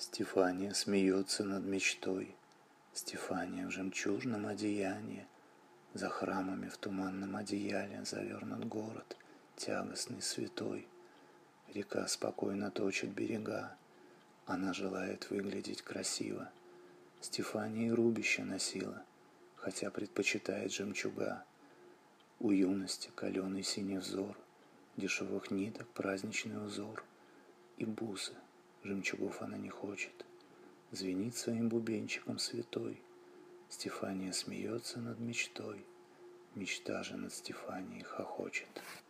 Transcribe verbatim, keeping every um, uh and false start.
Стефания смеется над мечтой. Стефания в жемчужном одеянии, за храмами в туманном одеяле завернут город, тягостный, святой. Река спокойно точит берега, она желает выглядеть красиво. Стефания и рубище носила, хотя предпочитает жемчуга. У юности каленый синий взор, дешевых ниток праздничный узор. И бусы, жемчугов она не хочет, звенит своим бубенчиком святой. Стефания смеется над мечтой, мечта же над Стефанией хохочет.